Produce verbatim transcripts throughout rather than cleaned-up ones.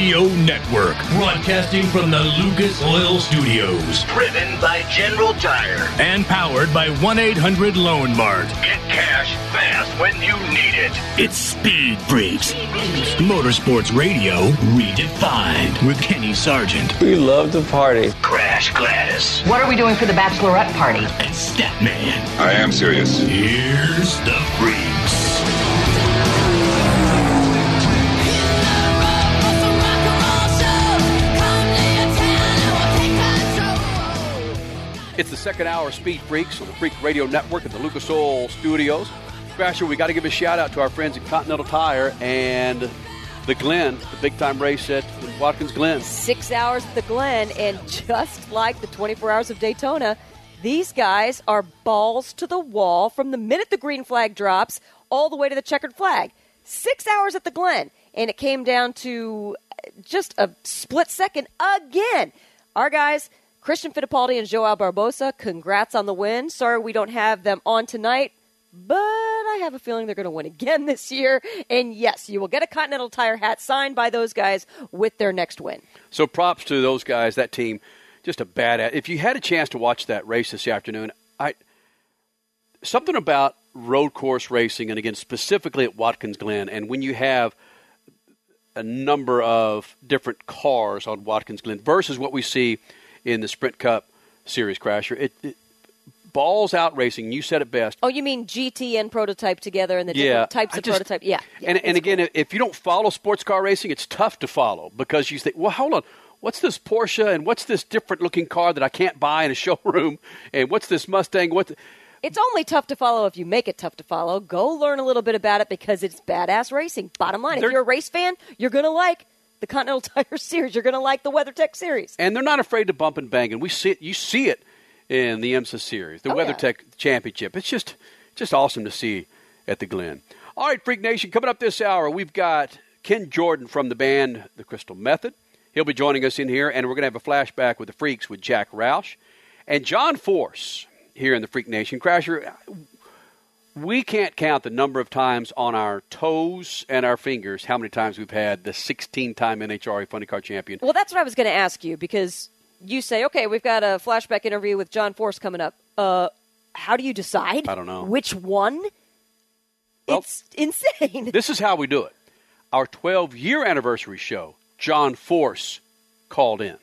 Radio Network, broadcasting from the Lucas Oil Studios. Driven by General Tire. And powered by one eight hundred Loan Mart. Get cash fast when you need it. It's Speed Freaks. Motorsports Radio redefined with Kenny Sargent. We love to party. Crash Gladys. What are we doing for the bachelorette party? And Statman. I am serious. Here's the Freaks. It's the second hour of Speed Freaks on the Freak Radio Network at the Lucas Oil Studios. Crasher, we got to give a shout out to our friends at Continental Tire and the Glen, the big time race at Watkins Glen. Six hours at the Glen, and just like the twenty-four hours of Daytona, these guys are balls to the wall from the minute the green flag drops all the way to the checkered flag. Six hours at the Glen, and it came down to just a split second again. Our guys, Christian Fittipaldi and Joao Barbosa, congrats on the win. Sorry we don't have them on tonight, but I have a feeling they're going to win again this year. And yes, you will get a Continental Tire hat signed by those guys with their next win. So props to those guys, that team. Just a badass. If you had a chance to watch that race this afternoon, I something about road course racing, and again, specifically at Watkins Glen, and when you have a number of different cars on Watkins Glen versus what we see in the Sprint Cup Series, Crasher, it, it balls out racing. You said it best. Oh, you mean G T and prototype together and the yeah, different types I of just, prototype? Yeah. yeah and and again, cool. If you don't follow sports car racing, it's tough to follow because you think, well, hold on. What's this Porsche and what's this different-looking car that I can't buy in a showroom? And what's this Mustang? What? It's only tough to follow if you make it tough to follow. Go learn a little bit about it because it's badass racing. Bottom line, They're, if you're a race fan, you're going to like the Continental Tire Series. You're going to like the WeatherTech Series. And they're not afraid to bump and bang. And we see it. You see it in the IMSA Series, the oh, WeatherTech yeah. Championship. It's just, just awesome to see at the Glen. All right, Freak Nation, coming up this hour, we've got Ken Jordan from the band The Crystal Method. He'll be joining us in here, and we're going to have a flashback with the Freaks with Jack Roush. And John Force here in the Freak Nation. Crasher, we can't count the number of times on our toes and our fingers how many times we've had the sixteen-time N H R A Funny Car Champion. Well, that's what I was going to ask you, because you say, okay, we've got a flashback interview with John Force coming up. Uh, how do you decide? I don't know. Which one? Well, it's insane. This is how we do it. Our twelve-year anniversary show, John Force called in.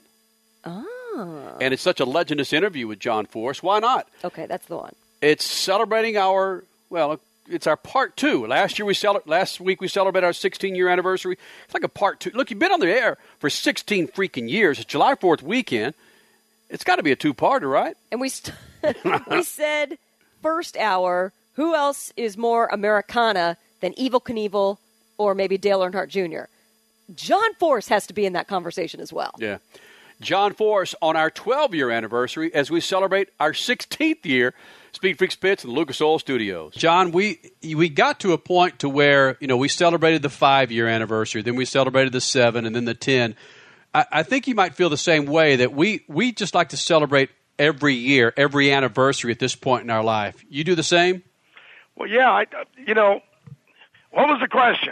Oh. And it's such a legendous interview with John Force. Why not? Okay, that's the one. It's celebrating our, well, it's our part two. Last year we cel- last week we celebrated our sixteen-year anniversary. It's like a part two. Look, you've been on the air for sixteen freaking years. It's July fourth weekend. It's got to be a two-parter, right? And we st- we said first hour, who else is more Americana than Evel Knievel or maybe Dale Earnhardt Junior? John Force has to be in that conversation as well. Yeah. John Force on our twelve-year anniversary as we celebrate our sixteenth year, Speed Freaks Pits in the Lucas Oil Studios. John, we we got to a point to where, you know, we celebrated the five-year anniversary, then we celebrated the seven, and then the ten. I, I think you might feel the same way, that we, we just like to celebrate every year, every anniversary at this point in our life. You do the same? Well, yeah, I, you know, what was the question?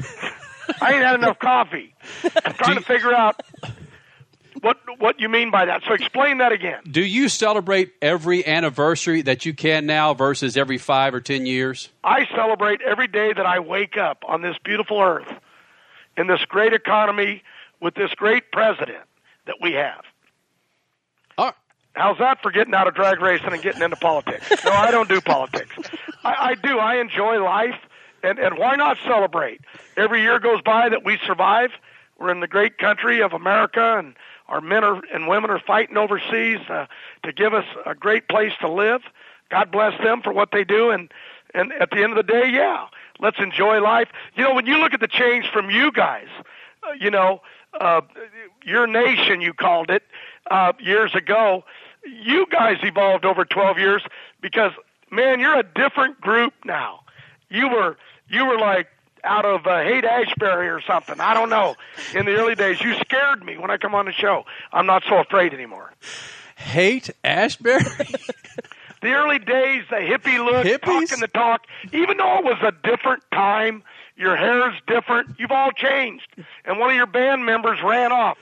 I ain't had enough coffee. I'm trying you, to figure out what what you mean by that. So explain that again. Do you celebrate every anniversary that you can now versus every five or ten years? I celebrate every day that I wake up on this beautiful earth, in this great economy, with this great president that we have. All right. How's that for getting out of drag racing and getting into politics? No, I don't do politics. I, I do. I enjoy life. And, and why not celebrate? Every year goes by that we survive. We're in the great country of America, and our men are, and women are fighting overseas uh, to give us a great place to live. God bless them for what they do. And, and at the end of the day, yeah, let's enjoy life. You know, when you look at the change from you guys, uh, you know, uh, your nation, you called it, uh, years ago, you guys evolved over twelve years because, man, you're a different group now. You were you were like out of uh, Haight-Ashbury or something. I don't know. In the early days, you scared me when I come on the show. I'm not so afraid anymore. Haight-Ashbury? The early days, the hippie look, Hippies? talking the talk. Even though it was a different time, Your hair's different. You've all changed. And one of your band members ran off.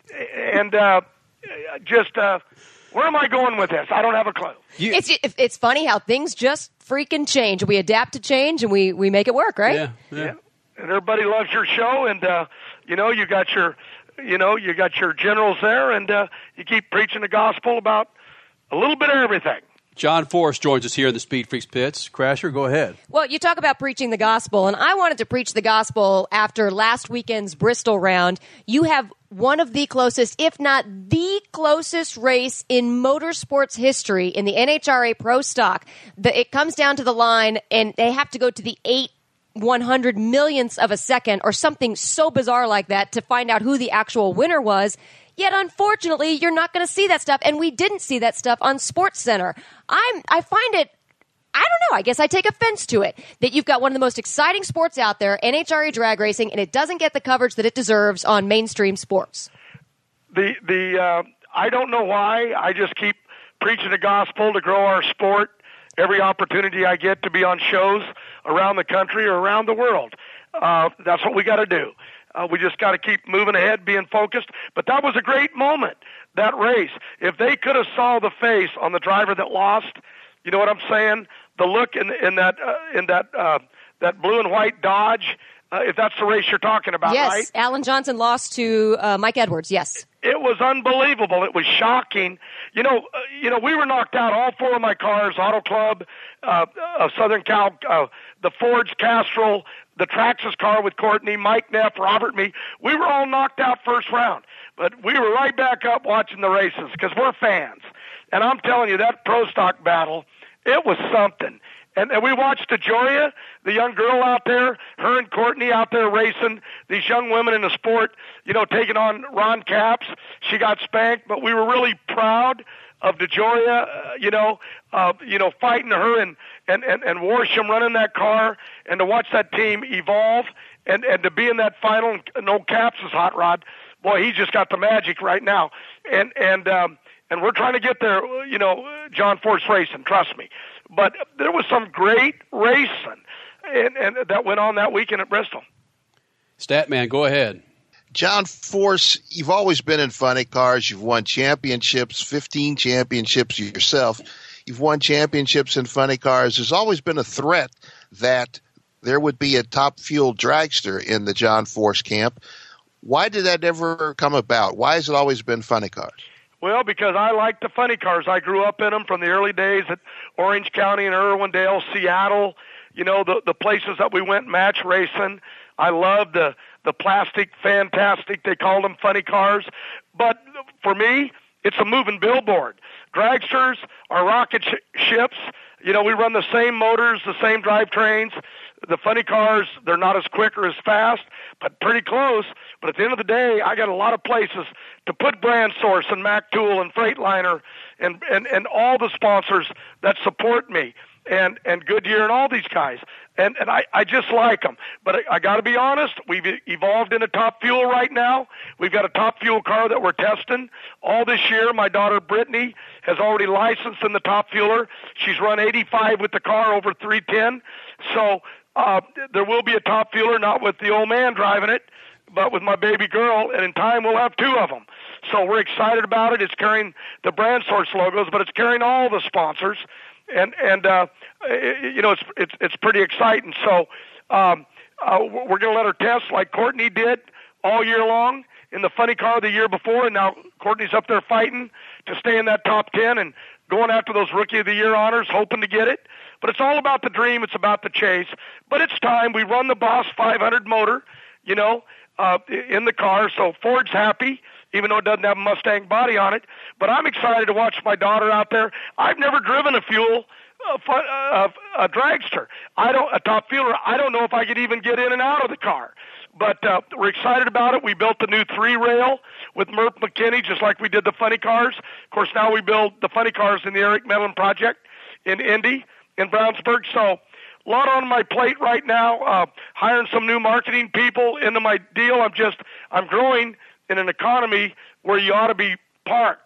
And uh, just, uh, where am I going with this? I don't have a clue. You, it's it's funny how things just freaking change. We adapt to change, and we, we make it work, right? Yeah, yeah. yeah. And everybody loves your show, and, uh, you know, you got your, you know, you got your generals there, and uh, you keep preaching the gospel about a little bit of everything. John Force joins us here in the Speed Freaks pits. Crasher, go ahead. Well, you talk about preaching the gospel, and I wanted to preach the gospel after last weekend's Bristol round. You have one of the closest, if not the closest race in motorsports history in the N H R A Pro Stock. The, it comes down to the line, and they have to go to the eight one hundred millionths of a second or something so bizarre like that to find out who the actual winner was. Yet, unfortunately, you're not going to see that stuff, and we didn't see that stuff on SportsCenter. I'm, I find it, I don't know, I guess I take offense to it, that you've got one of the most exciting sports out there, N H R A drag racing, and it doesn't get the coverage that it deserves on mainstream sports. The, the, uh, I don't know why. I just keep preaching the gospel to grow our sport every opportunity I get to be on shows around the country or around the world. Uh, that's what we got to do. Uh, we just got to keep moving ahead, being focused. But that was a great moment, that race. If they could have saw the face on the driver that lost, you know what I'm saying? The look in, in that uh, in that uh, that blue and white Dodge. Uh, if that's the race you're talking about, yes, right? Yes, Alan Johnson lost to uh, Mike Edwards. Yes, it was unbelievable. It was shocking. You know, uh, you know, we were knocked out. All four of my cars: Auto Club, uh, uh, Southern Cal, uh, the Ford's Castrol, the Traxxas car with Courtney, Mike Neff, Robert, me. We were all knocked out first round, but we were right back up watching the races because we're fans. And I'm telling you, that Pro Stock battle, it was something. And, and we watched DeJoria, the young girl out there, her and Courtney out there racing, these young women in the sport, you know, taking on Ron Capps. She got spanked, but we were really proud of DeJoria, uh, you know, uh, you know, fighting her and, and, and, and Warsham running that car, and to watch that team evolve and, and to be in that final. And old Capps is hot rod. Boy, he just got the magic right now. And, and, um, and we're trying to get there, you know, John Force Racing, trust me. But there was some great racing and, and that went on that weekend at Bristol. Statman, go ahead. John Force, you've always been in funny cars. You've won championships, fifteen championships yourself. You've won championships in funny cars. There's always been a threat that there would be a top fuel dragster in the John Force camp. Why did that ever come about? Why has it always been funny cars? Well, because I like the funny cars. I grew up in them from the early days at Orange County and Irwindale, Seattle, you know, the, the places that we went match racing. I loved the, the plastic, fantastic, they called them funny cars. But for me, it's a moving billboard. Dragsters are rocket sh- ships. You know, we run the same motors, the same drivetrains. The funny cars, they're not as quick or as fast, but pretty close. But at the end of the day, I got a lot of places to put Brand Source and Mac Tool and Freightliner and, and, and all the sponsors that support me and, and Goodyear and all these guys. And, and I, I just like them. But I, I got to be honest, we've evolved into Top Fuel right now. We've got a Top Fuel car that we're testing. All this year, my daughter Brittany has already licensed in the Top Fueler. She's run eighty-five with the car over three ten. So uh, there will be a Top Fueler, not with the old man driving it, but with my baby girl, and in time we'll have two of them. So we're excited about it. It's carrying the Brand Source logos, but it's carrying all the sponsors. And and uh, you know it's it's it's pretty exciting. So um, uh, we're going to let her test like Courtney did all year long in the funny car the year before, and now Courtney's up there fighting to stay in that top ten and going after those Rookie of the Year honors, hoping to get it. But it's all about the dream. It's about the chase. But it's time. We run the Boss five hundred motor, you know, uh, in the car. So Ford's happy, even though it doesn't have a Mustang body on it. But I'm excited to watch my daughter out there. I've never driven a fuel, uh, fun, uh, a dragster. I don't, a Top Fueler. I don't know if I could even get in and out of the car. But uh, we're excited about it. We built the new three-rail with Murph McKinney, just like we did the funny cars. Of course, now we build the funny cars in the Eric Mellon project in Indy, in Brownsburg. So a lot on my plate right now, uh, hiring some new marketing people into my deal. I'm just, I'm growing in an economy where you ought to be parked.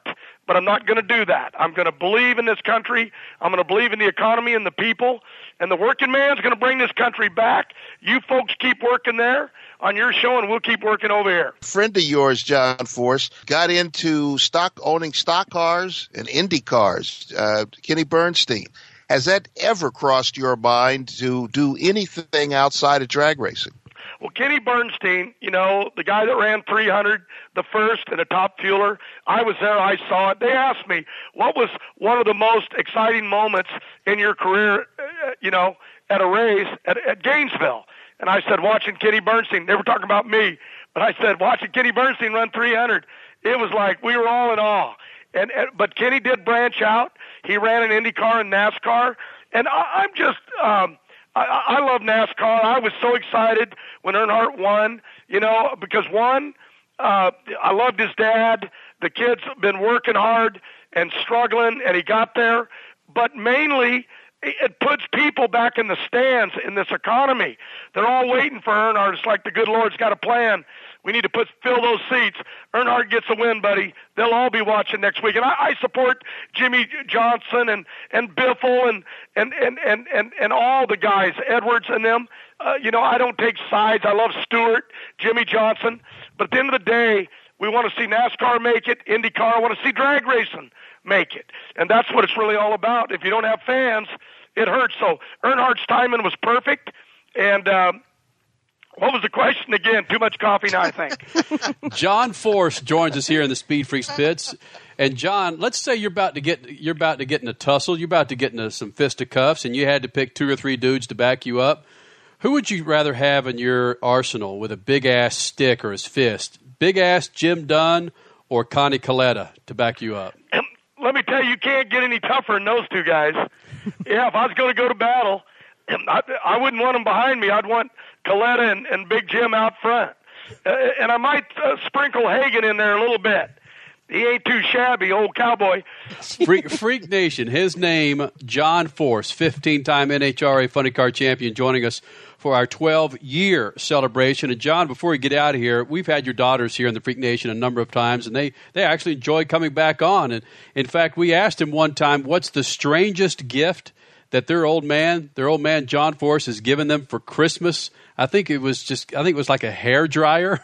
but I'm not going to do that. I'm going to believe in this country. I'm going to believe in the economy and the people, and the working man's going to bring this country back. You folks keep working there on your show, and we'll keep working over here. A friend of yours, John Force, got into stock owning stock cars and Indy cars, uh, Kenny Bernstein. Has that ever crossed your mind to do anything outside of drag racing? Well, Kenny Bernstein, you know, the guy that ran three hundred, the first and a top fueler, I was there, I saw it. They asked me, what was one of the most exciting moments in your career, uh, you know, at a race at, at Gainesville? And I said, watching Kenny Bernstein. They were talking about me, but I said, watching Kenny Bernstein run three hundred, it was like we were all in awe. And, and but Kenny did branch out. He ran an IndyCar and NASCAR, and I, I'm just um, – I, I love NASCAR. I was so excited when Earnhardt won, you know, because one, uh, I loved his dad. The kid's been working hard and struggling, and he got there. But mainly, it puts people back in the stands in this economy. They're all waiting for Earnhardt. It's like the good Lord's got a plan. We need to put fill those seats. Earnhardt gets a win, buddy. They'll all be watching next week. And I, I support Jimmy Johnson and, and Biffle and, and, and, and, and, and all the guys, Edwards and them. Uh, you know, I don't take sides. I love Stewart, Jimmy Johnson. But at the end of the day, we want to see NASCAR make it, IndyCar. I want to see drag racing make it. And that's what it's really all about. If you don't have fans, it hurts. So Earnhardt's timing was perfect. And, um, what was the question again? Too much coffee now, I think. John Force joins us here in the Speed Freaks pits. And John, let's say you're about to get you're about to get in a tussle, you're about to get into some fisticuffs, and you had to pick two or three dudes to back you up. Who would you rather have in your arsenal with a big ass stick or his fist? Big ass Jim Dunn or Connie Coletta to back you up? Let me tell you, you can't get any tougher than those two guys. Yeah, if I was going to go to battle, I, I wouldn't want them behind me. I'd want Coletta and, and Big Jim out front. Uh, and I might uh, sprinkle Hagen in there a little bit. He ain't too shabby, old cowboy. Freak, Freak Nation, his name, John Force, fifteen-time N H R A Funny Car Champion, joining us for our twelve-year celebration. And, John, before we get out of here, we've had your daughters here in the Freak Nation a number of times, and they, they actually enjoy coming back on. And, in fact, we asked him one time, what's the strangest gift that their old man, their old man John Force, has given them for Christmas? I think it was just, I think it was like a hair dryer.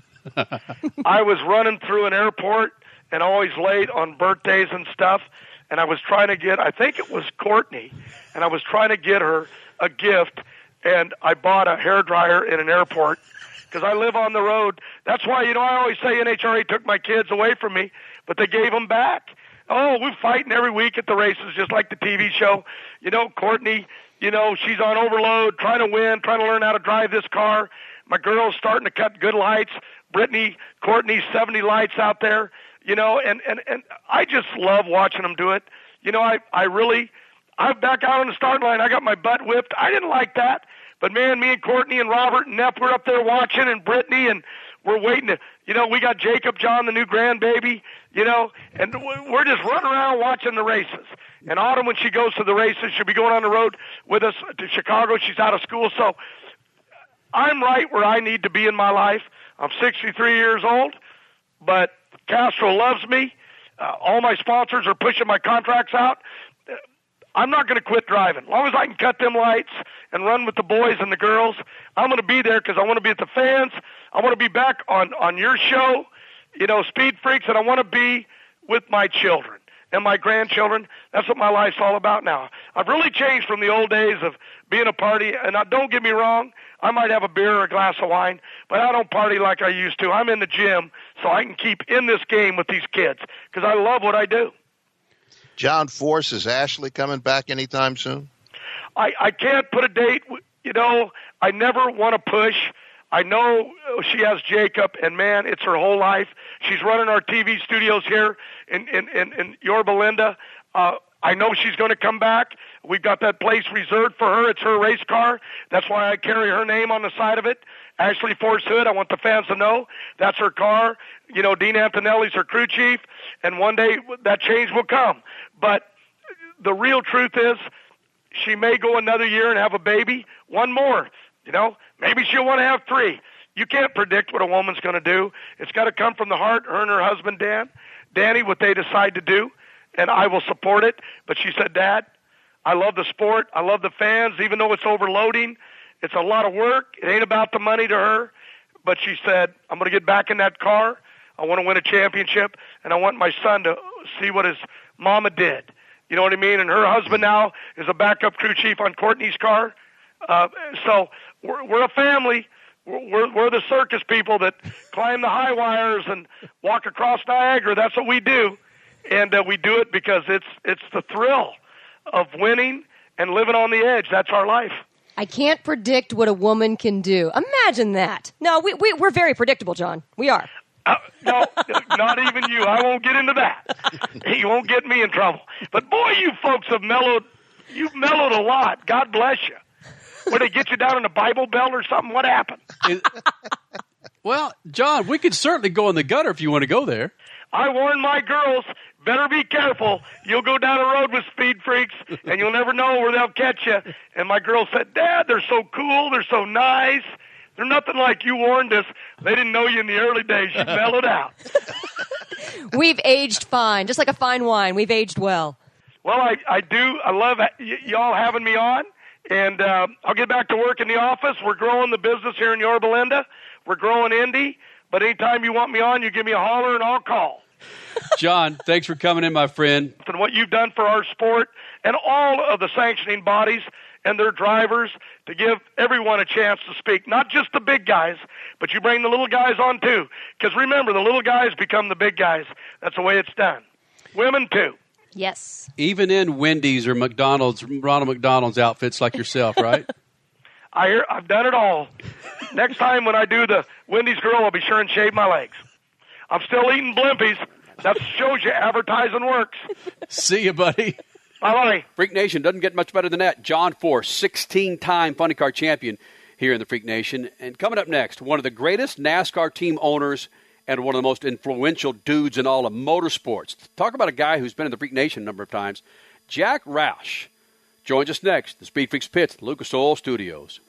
I was running through an airport and always late on birthdays and stuff, and I was trying to get, I think it was Courtney, and I was trying to get her a gift, and I bought a hair dryer in an airport because I live on the road. That's why, you know, I always say N H R A took my kids away from me, but they gave them back. Oh, we're fighting every week at the races, just like the T V show. You know, Courtney, you know, she's on overload, trying to win, trying to learn how to drive this car. My girl's starting to cut good lights. Brittany, Courtney, seventy lights out there, you know, and, and, and I just love watching them do it. You know, I, I really, I'm back out on the start line. I got my butt whipped. I didn't like that. But, man, me and Courtney and Robert and Neff were up there watching, and Brittany, and we're waiting to, you know, we got Jacob John, the new grandbaby, you know, and we're just running around watching the races. And Autumn, when she goes to the races, she'll be going on the road with us to Chicago. She's out of school. So I'm right where I need to be in my life. I'm sixty-three years old, but Castro loves me. Uh, all my sponsors are pushing my contracts out. I'm not going to quit driving. As long as I can cut them lights and run with the boys and the girls, I'm going to be there because I want to be at the fans. I want to be back on, on your show, you know, Speed Freaks, and I want to be with my children and my grandchildren. That's what my life's all about now. I've really changed from the old days of being a party, and I, don't get me wrong, I might have a beer or a glass of wine, but I don't party like I used to. I'm in the gym so I can keep in this game with these kids because I love what I do. John Force, is Ashley coming back anytime soon? I, I can't put a date. You know, I never want to push. I know she has Jacob, and, man, it's her whole life. She's running our T V studios here in, in, in, in Yorba Linda. Uh, I know she's going to come back. We've got that place reserved for her. It's her race car. That's why I carry her name on the side of it. Ashley Force Hood, I want the fans to know that's her car. You know, Dean Antonelli's her crew chief, and one day that change will come. But the real truth is she may go another year and have a baby, one more. You know, maybe she'll want to have three. You can't predict what a woman's going to do. It's got to come from the heart, her and her husband, Dan. Danny, what they decide to do, and I will support it. But she said, Dad, I love the sport. I love the fans, even though it's overloading. It's a lot of work. It ain't about the money to her. But she said, I'm going to get back in that car. I want to win a championship, and I want my son to see what his mama did. You know what I mean? And her husband now is a backup crew chief on Courtney's car. Uh, so we're, we're a family. We're, we're the circus people that climb the high wires and walk across Niagara. That's what we do. And uh, we do it because it's it's the thrill of winning and living on the edge. That's our life. I can't predict what a woman can do. Imagine that. No, we, we, we're very predictable, John. We are. Uh, no, not even you. I won't get into that. You won't get me in trouble. But, boy, you folks have mellowed. You've mellowed a lot. God bless you. Where they get you down in a Bible Belt or something? What happened? It, well, John, we could certainly go in the gutter if you want to go there. I warn my girls, better be careful. You'll go down a road with speed freaks, and you'll never know where they'll catch you. And my girls said, Dad, they're so cool. They're so nice. They're nothing like you warned us. They didn't know you in the early days. You mellowed out. We've aged fine, just like a fine wine. We've aged well. Well, I, I do. I love y- y'all having me on. And uh, I'll get back to work in the office. We're growing the business here in Yorba Linda. We're growing Indy. But anytime you want me on, you give me a holler and I'll call. John, thanks for coming in, my friend. And what you've done for our sport and all of the sanctioning bodies and their drivers to give everyone a chance to speak, not just the big guys, but you bring the little guys on too. Because remember, the little guys become the big guys. That's the way it's done. Women too. Yes. Even in Wendy's or McDonald's, Ronald McDonald's outfits like yourself, right? I hear, I've done it all. Next time when I do the Wendy's girl, I'll be sure and shave my legs. I'm still eating Blimpies. That shows you advertising works. See you, buddy. Bye-bye. Freak Nation doesn't get much better than that. John Force, sixteen-time Funny Car champion here in the Freak Nation. And coming up next, one of the greatest NASCAR team owners and one of the most influential dudes in all of motorsports. Talk about a guy who's been in the Freak Nation a number of times. Jack Roush joins us next. The Speed Freaks Pits, Lucas Oil Studios.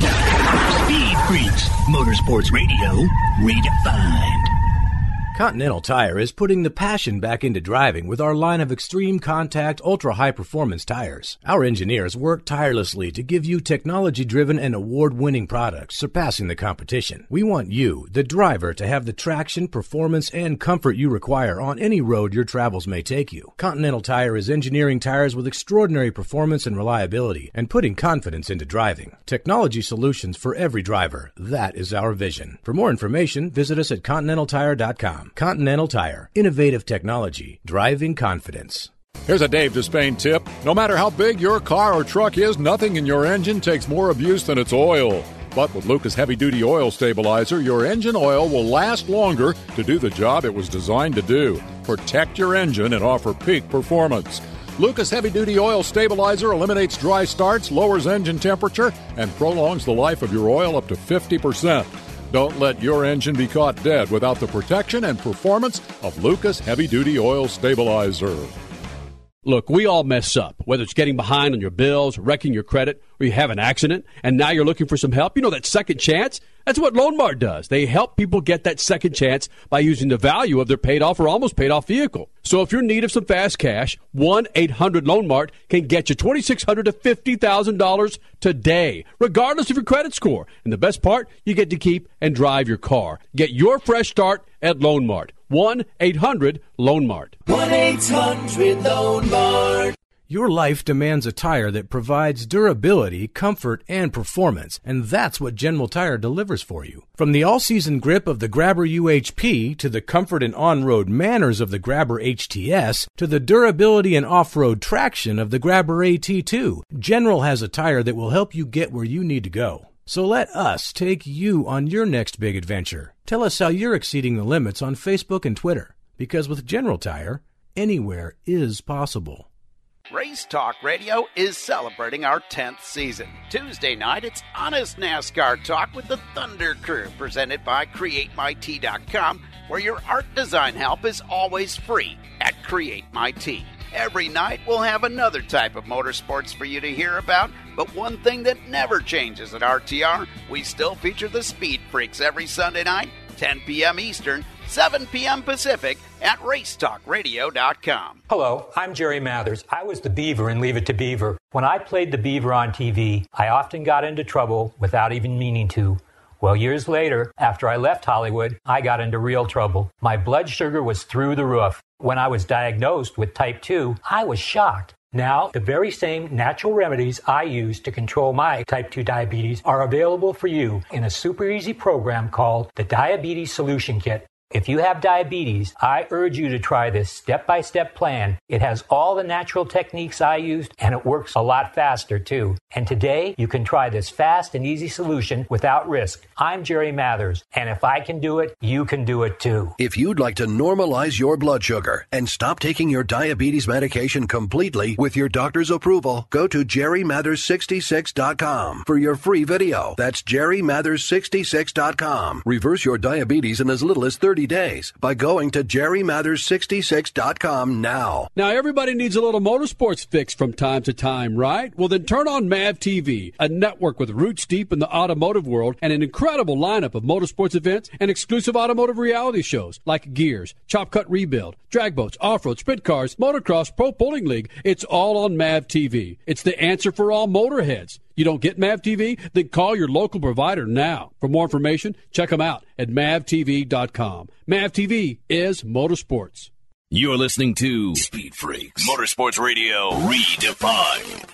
Speed Freaks, Motorsports Radio, redefined. Continental Tire is putting the passion back into driving with our line of extreme contact, ultra-high performance tires. Our engineers work tirelessly to give you technology-driven and award-winning products, surpassing the competition. We want you, the driver, to have the traction, performance, and comfort you require on any road your travels may take you. Continental Tire is engineering tires with extraordinary performance and reliability and putting confidence into driving. Technology solutions for every driver. That is our vision. For more information, visit us at continental tire dot com. Continental Tire. Innovative technology. Driving confidence. Here's a Dave Despain tip. No matter how big your car or truck is, nothing in your engine takes more abuse than its oil. But with Lucas Heavy Duty Oil Stabilizer, your engine oil will last longer to do the job it was designed to do. Protect your engine and offer peak performance. Lucas Heavy Duty Oil Stabilizer eliminates dry starts, lowers engine temperature, and prolongs the life of your oil up to fifty percent. Don't let your engine be caught dead without the protection and performance of Lucas Heavy Duty Oil Stabilizer. Look, we all mess up, whether it's getting behind on your bills, wrecking your credit, or you have an accident, and now you're looking for some help. You know that second chance? That's what Loan Mart does. They help people get that second chance by using the value of their paid-off or almost paid-off vehicle. So if you're in need of some fast cash, one eight hundred loan mart can get you twenty-six hundred dollars to fifty thousand dollars today, regardless of your credit score. And the best part, you get to keep and drive your car. Get your fresh start at Loan Mart. one eight hundred loan mart. one eight hundred loan mart. Your life demands a tire that provides durability, comfort, and performance, and that's what General Tire delivers for you. From the all-season grip of the Grabber U H P to the comfort and on-road manners of the Grabber H T S to the durability and off-road traction of the Grabber A T two, General has a tire that will help you get where you need to go. So let us take you on your next big adventure. Tell us how you're exceeding the limits on Facebook and Twitter, because with General Tire, anywhere is possible. Race Talk Radio is celebrating our tenth season. Tuesday night, it's Honest NASCAR Talk with the Thunder Crew, presented by create my tee dot com, where your art design help is always free at CreateMyT. Every night, we'll have another type of motorsports for you to hear about, but one thing that never changes at R T R, we still feature the Speed Freaks every Sunday night, ten p.m. Eastern, seven p.m. Pacific at race talk radio dot com. Hello, I'm Jerry Mathers. I was the Beaver in Leave It to Beaver. When I played the Beaver on T V, I often got into trouble without even meaning to. Well, years later, after I left Hollywood, I got into real trouble. My blood sugar was through the roof. When I was diagnosed with type two, I was shocked. Now, the very same natural remedies I use to control my type two diabetes are available for you in a super easy program called the Diabetes Solution Kit. If you have diabetes, I urge you to try this step-by-step plan. It has all the natural techniques I used, and it works a lot faster, too. And today, you can try this fast and easy solution without risk. I'm Jerry Mathers, and if I can do it, you can do it, too. If you'd like to normalize your blood sugar and stop taking your diabetes medication completely with your doctor's approval, go to jerry mathers sixty-six dot com for your free video. That's jerry mathers sixty-six dot com. Reverse your diabetes in as little as thirty days by going to jerry mathers sixty-six dot com now. Now, everybody needs a little motorsports fix from time to time, right? Well, then turn on M A V T V, a network with roots deep in the automotive world and an incredible lineup of motorsports events and exclusive automotive reality shows like Gears, Chop Cut Rebuild, Drag Boats, Off-Road, Sprint Cars, Motocross, Pro Bowling League. It's all on M A V T V. It's the answer for all motorheads. You don't get M A V T V? Then call your local provider now. For more information, check them out at M A V T V dot com. M A V T V is motorsports. You're listening to Speed Freaks Motorsports Radio Redefined.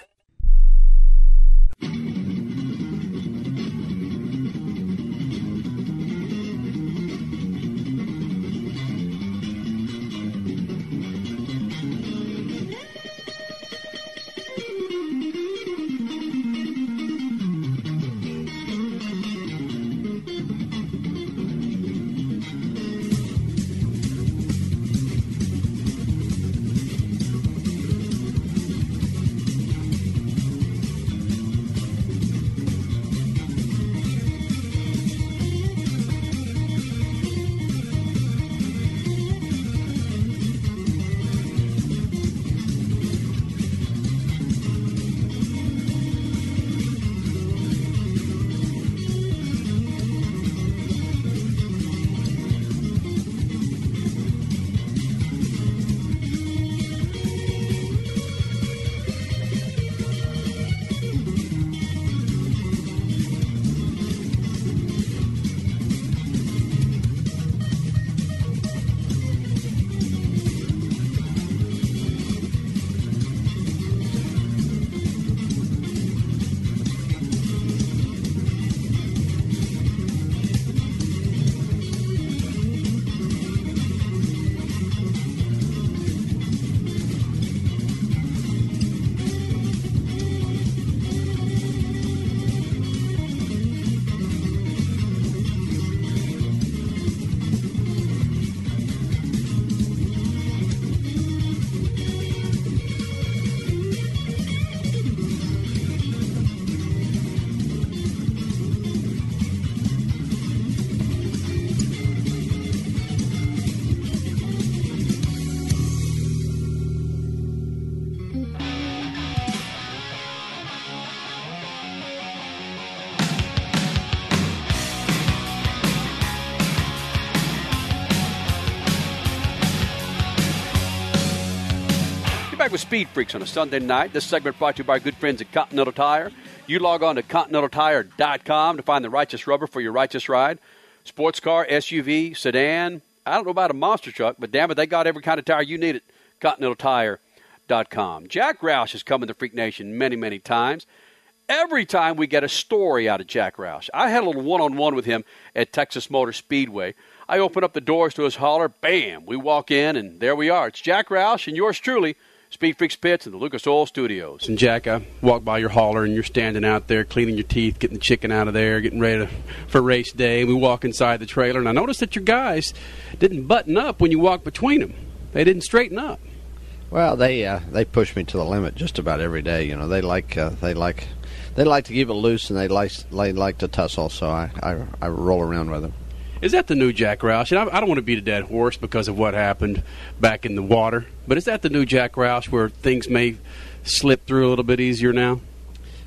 Back with Speed Freaks on a Sunday night. This segment brought to you by our good friends at Continental Tire. You log on to continental tire dot com to find the righteous rubber for your righteous ride. Sports car, S U V, sedan. I don't know about a monster truck, but damn it, they got every kind of tire you need at continental tire dot com. Jack Roush has come in the Freak Nation many, many times. Every time we get a story out of Jack Roush. I had a little one-on-one with him at Texas Motor Speedway. I open up the doors to his hauler. Bam! We walk in, and there we are. It's Jack Roush and yours truly, Speed Freaks Pits and the Lucas Oil Studios. And Jack, I walk by your hauler, and you're standing out there cleaning your teeth, getting the chicken out of there, getting ready to, for race day. And we walk inside the trailer, and I noticed that your guys didn't button up when you walked between them. They didn't straighten up. Well, they uh, they push me to the limit just about every day. You know, they like uh, they like they like to keep it loose, and they like they like to tussle. So I, I I roll around with them. Is that the new Jack Roush? And I, I don't want to beat a dead horse because of what happened back in the water, but is that the new Jack Roush where things may slip through a little bit easier now?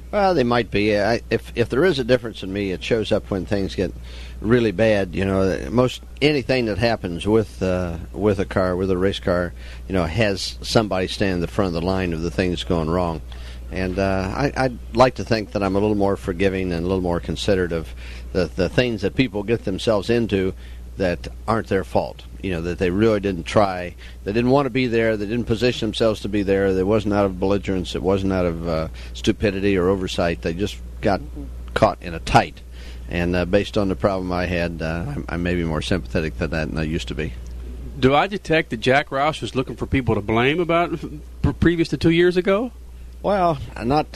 Well, they might be. I, if if there is a difference in me, it shows up when things get really bad. You know, most anything that happens with uh, with a car, with a race car, you know, has somebody standing at the front of the line of the things going wrong. And uh, I, I'd like to think that I'm a little more forgiving and a little more considerate of the the things that people get themselves into that aren't their fault. You know, that they really didn't try. They didn't want to be there. They didn't position themselves to be there. It wasn't out of belligerence. It wasn't out of uh, stupidity or oversight. They just got caught in a tight. And uh, based on the problem I had, uh, I'm, I'm maybe more sympathetic to that than I used to be. Do I detect that Jack Roush was looking for people to blame about previous to two years ago? Well, not.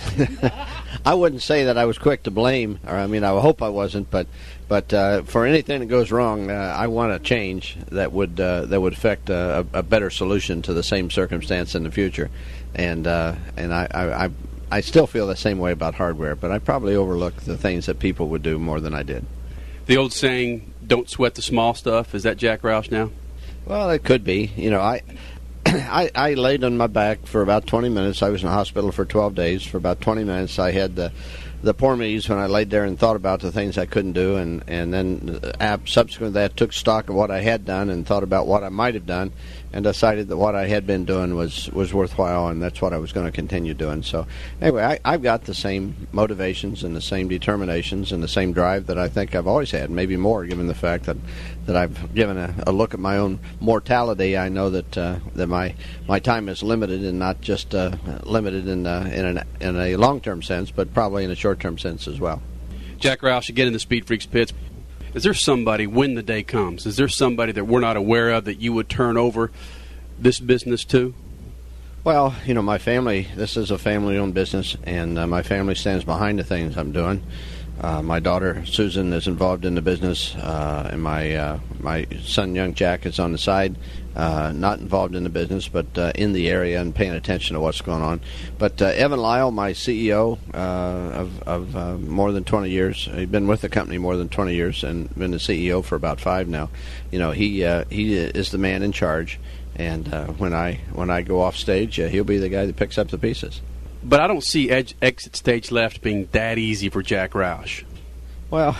I wouldn't say that I was quick to blame, or I mean, I hope I wasn't. But, but uh, for anything that goes wrong, uh, I want a change that would uh, that would affect a, a better solution to the same circumstance in the future. And uh, and I, I, I I still feel the same way about hardware, but I probably overlook the things that people would do more than I did. The old saying, "Don't sweat the small stuff." Is that Jack Roush now? Well, it could be. You know, I. I, I laid on my back for about twenty minutes. I was in the hospital for twelve days. For about twenty minutes, I had the, the poor me's when I laid there and thought about the things I couldn't do. And, and then uh, subsequent to that, took stock of what I had done and thought about what I might have done and decided that what I had been doing was, was worthwhile, and that's what I was going to continue doing. So anyway, I, I've got the same motivations and the same determinations and the same drive that I think I've always had, maybe more, given the fact that, that I've given a, a look at my own mortality. I know that uh, that my my time is limited, and not just uh, limited in uh, in, an, in a long-term sense, but probably in a short-term sense as well. Jack Roush, again in the Speed Freaks pits. Is there somebody, when the day comes, is there somebody that we're not aware of that you would turn over this business to? Well, you know, my family, this is a family-owned business, and uh, my family stands behind the things I'm doing. Uh, my daughter, Susan, is involved in the business, uh, and my uh, my son, young Jack, is on the side, uh, not involved in the business, but uh, in the area and paying attention to what's going on. But uh, Evan Lyle, my C E O uh, of, of uh, more than twenty years, he's been with the company more than twenty years and been the C E O for about five now. You know, he uh, he is the man in charge, and uh, when I when I go off stage, uh, he'll be the guy that picks up the pieces. But I don't see edge, exit stage left being that easy for Jack Roush. Well,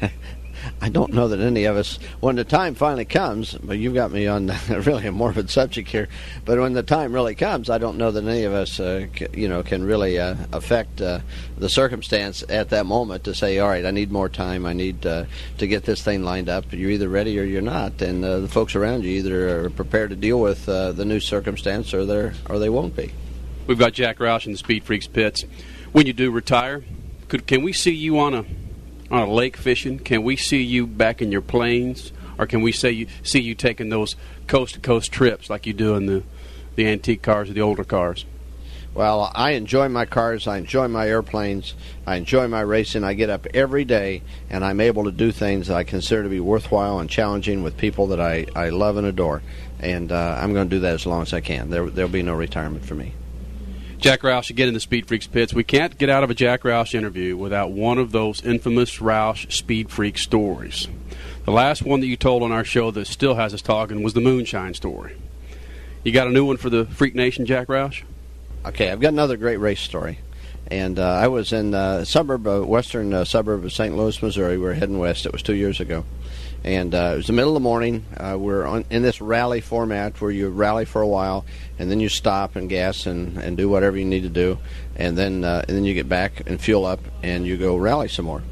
I don't know that any of us, when the time finally comes, but you've got me on really a morbid subject here, but when the time really comes, I don't know that any of us, uh, c- you know, can really uh, affect uh, the circumstance at that moment to say, all right, I need more time, I need uh, to get this thing lined up. You're either ready or you're not, and uh, the folks around you either are prepared to deal with uh, the new circumstance or they're or they won't be. We've got Jack Roush in the Speed Freaks pits. When you do retire, could can we see you on a on a lake fishing? Can we see you back in your planes, or can we say you, see you taking those coast to coast trips like you do in the the antique cars or the older cars? Well, I enjoy my cars. I enjoy my airplanes. I enjoy my racing. I get up every day, and I'm able to do things that I consider to be worthwhile and challenging with people that I, I love and adore. And uh, I'm going to do that as long as I can. There there'll be no retirement for me. Jack Roush again in the Speed Freaks pits. We can't get out of a Jack Roush interview without one of those infamous Roush Speed Freak stories. The last one that you told on our show that still has us talking was the moonshine story. You got a new one for the Freak Nation, Jack Roush? Okay, I've got another great race story. And uh, I was in a suburb, uh, western uh, suburb of Saint Louis, Missouri. We were heading west. It was two years ago. And uh, it was the middle of the morning. Uh, we're on, in this rally format where you rally for a while, and then you stop and gas and, and do whatever you need to do, and then uh, and then you get back and fuel up, and you go rally some more.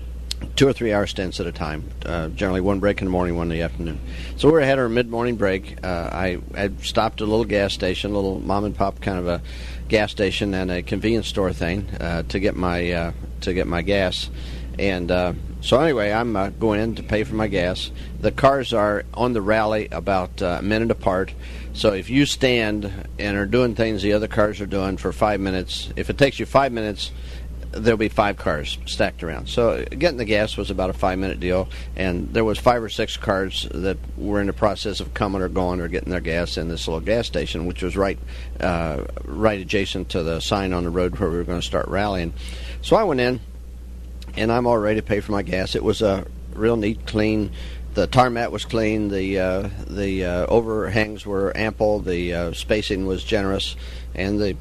Two or three hour stints at a time, uh, generally one break in the morning, one in the afternoon. So we're ahead of our mid-morning break. Uh, I, I stopped at a little gas station, a little mom-and-pop kind of a gas station and a convenience store thing uh, to get my uh, to get my gas. And uh, so anyway, I'm uh, going in to pay for my gas. The cars are on the rally about uh, a minute apart. So if you stand and are doing things the other cars are doing for five minutes, if it takes you five minutes, there'll be five cars stacked around. So getting the gas was about a five-minute deal, and there was five or six cars that were in the process of coming or going or getting their gas in this little gas station, which was right uh, right adjacent to the sign on the road where we were going to start rallying. So I went in, and I'm all ready to pay for my gas. It was a real neat, clean. The tarmac was clean. The uh, the uh, overhangs were ample. The uh, spacing was generous, and the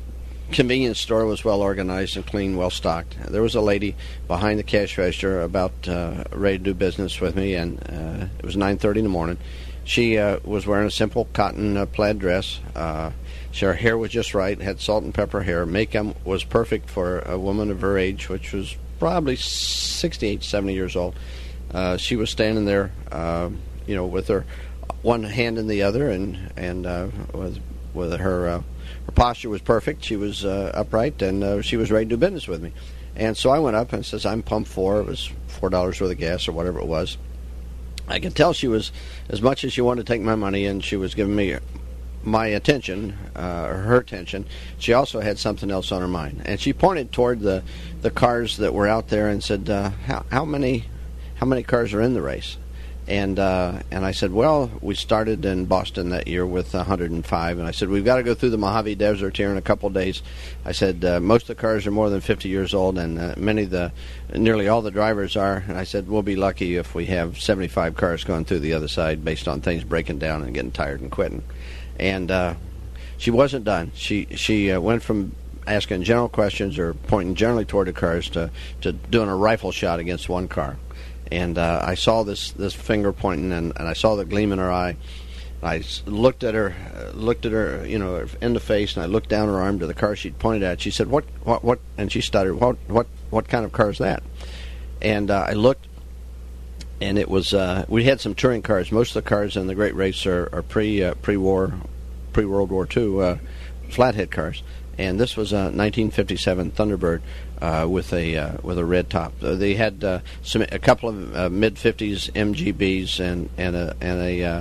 convenience store was well organized and clean, well stocked. There was a lady behind the cash register about uh, ready to do business with me, and uh, it was nine thirty in the morning. She uh, was wearing a simple cotton uh, plaid dress. Uh, her hair was just right, had salt and pepper hair. Makeup was perfect for a woman of her age, which was probably sixty-eight, seventy years old. Uh, she was standing there, uh, you know, with her one hand in the other, and and uh, with with her uh, her posture was perfect. She was uh, upright, and uh, she was ready to do business with me. And so I went up and says, "I'm pump four." It was four dollars worth of gas or whatever it was. I could tell she was, as much as she wanted to take my money, and she was giving me my attention, uh, or her attention, she also had something else on her mind. And she pointed toward the, the cars that were out there and said, uh, how, how many how many cars are in the race? And uh, and I said, well, we started in Boston that year with one hundred five. And I said, we've got to go through the Mojave Desert here in a couple of days. I said, uh, most of the cars are more than fifty years old, and uh, many of the, nearly all the drivers are. And I said, we'll be lucky if we have seventy-five cars going through the other side based on things breaking down and getting tired and quitting. And uh, she wasn't done. She she uh, went from asking general questions or pointing generally toward the cars to, to doing a rifle shot against one car. And uh, I saw this, this finger pointing, and, and I saw the gleam in her eye. I looked at her, uh, looked at her, you know, in the face, and I looked down her arm to the car she'd pointed at. She said, "What, what, what?" And she stuttered, "What, what, what kind of car is that?" And uh, I looked, and it was. Uh, we had some touring cars. Most of the cars in the Great Race are, are pre uh, pre-war, pre-World War Two uh, flathead cars. And this was a nineteen fifty-seven Thunderbird uh, with a uh, with a red top. Uh, they had uh, some a couple of uh, mid fifties M G Bs and and a and a uh,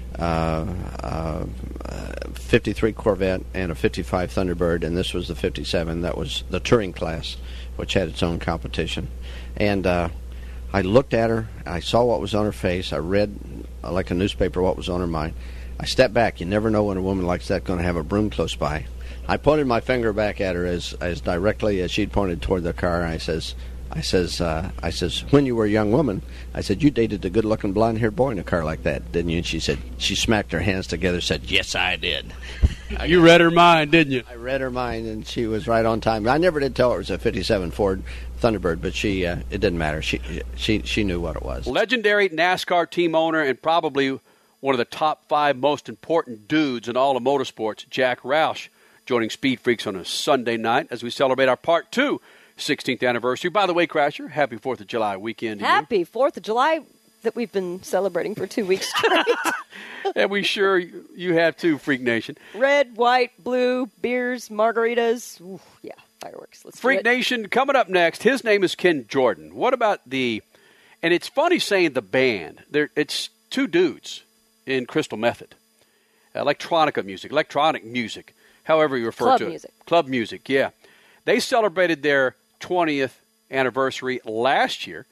uh, uh, fifty-three Corvette and a fifty-five Thunderbird, and this was the fifty-seven. That was the touring class, which had its own competition. And uh, I looked at her. I saw what was on her face. I read uh, like a newspaper what was on her mind. I stepped back. You never know when a woman like that going to have a broom close by. I pointed my finger back at her as, as directly as she'd pointed toward the car. And I says, I says, uh, I says, when you were a young woman, I said, you dated the good-looking blonde-haired boy in a car like that, didn't you? And she said, she smacked her hands together, said, yes, I did. You read her mind, didn't you? I read her mind, and she was right on time. I never did tell her it was a fifty-seven Ford Thunderbird, but she, uh, it didn't matter. She, she, she knew what it was. Legendary NASCAR team owner and probably one of the top five most important dudes in all of motorsports, Jack Roush, joining Speed Freaks on a Sunday night as we celebrate our Part two sixteenth anniversary. By the way, Crasher, happy fourth of July weekend to Happy you. fourth of July that we've been celebrating for two weeks straight. And we sure you have too, Freak Nation. Red, white, blue, beers, margaritas. Ooh, yeah, fireworks. Let's Freak do it. Nation, coming up next, his name is Ken Jordan. What about the, and it's funny saying the band. There, it's two dudes in Crystal Method. Electronica music, electronic music. However you refer Club to music. it. Club music, yeah. They celebrated their twentieth anniversary last year.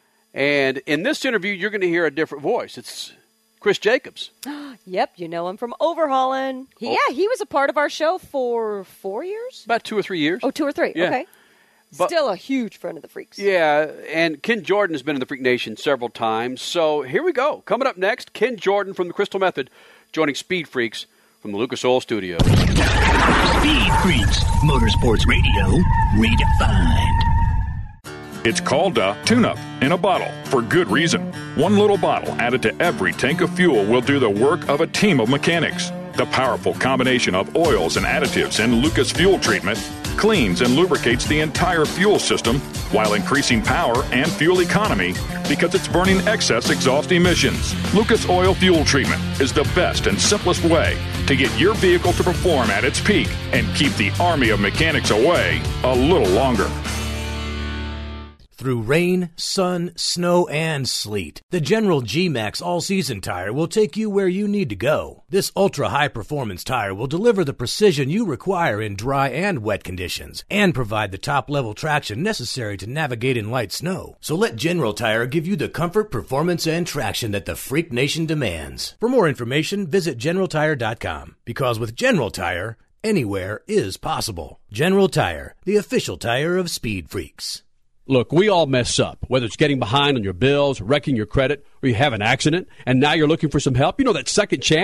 And in this interview, you're going to hear a different voice. It's Chris Jacobs. Yep, you know him from Overhauling. He, Oh. Yeah, he was a part of our show for four years? About two or three years. Oh, two or three. Yeah. Okay. But- Still a huge friend of the Freaks. Yeah, and Ken Jordan has been in the Freak Nation several times. So here we go. Coming up next, Ken Jordan from the Crystal Method joining Speed Freaks from the Lucas Oil Studios. Speed Freaks, Motorsports Radio, redefined. It's called a tune-up in a bottle for good reason. One little bottle added to every tank of fuel will do the work of a team of mechanics. The powerful combination of oils and additives in Lucas Fuel Treatment cleans and lubricates the entire fuel system while increasing power and fuel economy because it's burning excess exhaust emissions. Lucas Oil Fuel Treatment is the best and simplest way to get your vehicle to perform at its peak and keep the army of mechanics away a little longer. Through rain, sun, snow, and sleet, the General G-Max all-season tire will take you where you need to go. This ultra-high-performance tire will deliver the precision you require in dry and wet conditions and provide the top-level traction necessary to navigate in light snow. So let General Tire give you the comfort, performance, and traction that the Freak Nation demands. For more information, visit general tire dot com. Because with General Tire, anywhere is possible. General Tire, the official tire of Speed Freaks. Look, we all mess up, whether it's getting behind on your bills, wrecking your credit, or you have an accident, and now you're looking for some help. You know that second chance?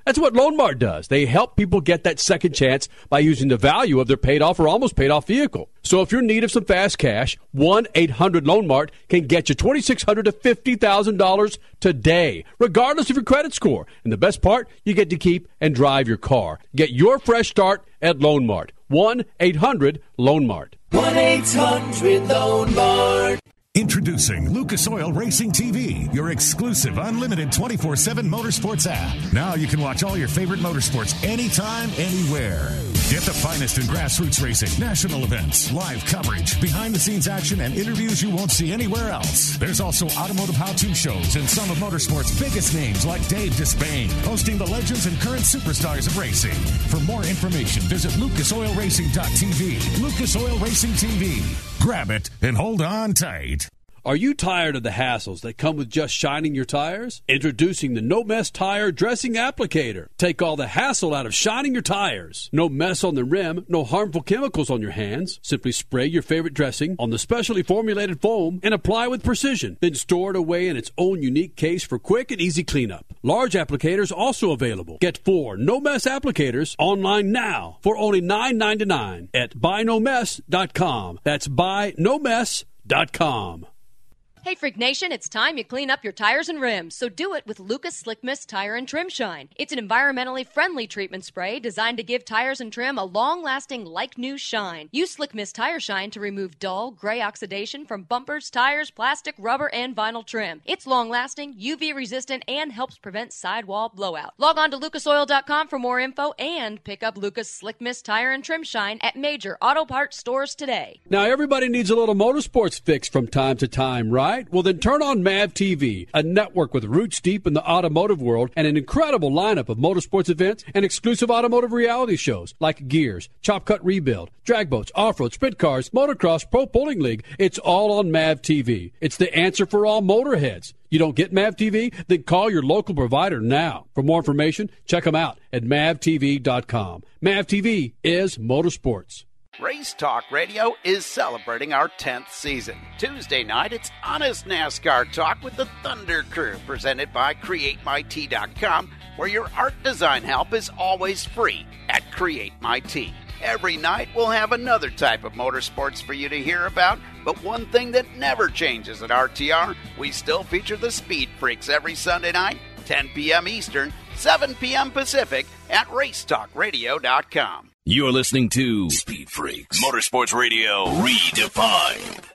That's what Loan Mart does. They help people get that second chance by using the value of their paid-off or almost paid-off vehicle. So if you're in need of some fast cash, one eight hundred loan mart can get you twenty-six hundred dollars to fifty thousand dollars today, regardless of your credit score. And the best part, you get to keep and drive your car. Get your fresh start at Loan Mart. one eight hundred loan mart. one eight hundred loan mart. Introducing Lucas Oil Racing T V, your exclusive unlimited twenty-four seven motorsports app. Now you can watch all your favorite motorsports anytime, anywhere. Get the finest in grassroots racing, national events, live coverage, behind-the-scenes action, and interviews you won't see anywhere else. There's also automotive how-to shows and some of motorsports' biggest names like Dave Despain, hosting the legends and current superstars of racing. For more information, visit lucas oil racing dot t v. Lucas Oil Racing T V. Grab it and hold on tight. Are you tired of the hassles that come with just shining your tires? Introducing the No Mess Tire Dressing Applicator. Take all the hassle out of shining your tires. No mess on the rim, no harmful chemicals on your hands. Simply spray your favorite dressing on the specially formulated foam and apply with precision. Then store it away in its own unique case for quick and easy cleanup. Large applicators also available. Get four No Mess applicators online now for only nine ninety-nine at buy no mess dot com. That's buy no mess dot com. Hey, Freak Nation, it's time you clean up your tires and rims, so do it with Lucas Slick Mist Tire and Trim Shine. It's an environmentally friendly treatment spray designed to give tires and trim a long-lasting, like-new shine. Use Slick Mist Tire Shine to remove dull, gray oxidation from bumpers, tires, plastic, rubber, and vinyl trim. It's long-lasting, U V-resistant, and helps prevent sidewall blowout. Log on to lucas oil dot com for more info and pick up Lucas Slick Mist Tire and Trim Shine at major auto parts stores today. Now, everybody needs a little motorsports fix from time to time, right? Well, then turn on M A V T V, a network with roots deep in the automotive world and an incredible lineup of motorsports events and exclusive automotive reality shows like Gears, Chop Cut Rebuild, drag boats, off-road, sprint cars, motocross, pro bowling league. It's all on M A V T V. It's the answer for all motorheads. You don't get M A V T V? Then call your local provider now. For more information, check them out at M A V T V dot com. M A V T V is motorsports. Race Talk Radio is celebrating our tenth season. Tuesday night, it's Honest NASCAR Talk with the Thunder Crew, presented by create my tee dot com, where your art design help is always free at Create My Tee. Every night, we'll have another type of motorsports for you to hear about, but one thing that never changes at R T R, we still feature the Speed Freaks every Sunday night, ten p.m. Eastern, seven p.m. Pacific, at race talk radio dot com. You're listening to Speed Freaks Motorsports Radio Redefined.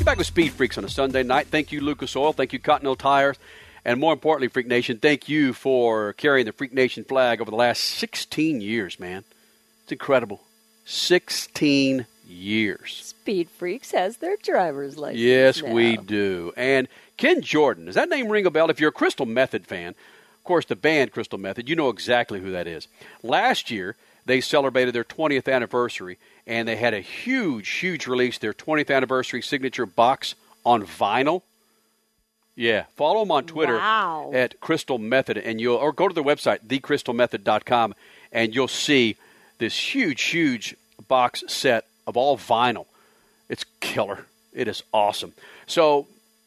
back with Speed Freaks on a Sunday night. Thank you, Lucas Oil. Thank you, Continental Tires. And more importantly, Freak Nation, thank you for carrying the Freak Nation flag over the last sixteen years, man. It's incredible. sixteen years. Speed Freaks has their driver's license Yes, now. we do. And Ken Jordan, does that name ring a bell? If you're a Crystal Method fan, of course, the band Crystal Method, you know exactly who that is. Last year, they celebrated their twentieth anniversary, and they had a huge, huge release, their twentieth anniversary signature box on vinyl. Yeah, follow them on Twitter wow. at Crystal Method, and you'll or go to their website, the crystal method dot com, and you'll see this huge, huge box set of all vinyl. It's killer. It is awesome. So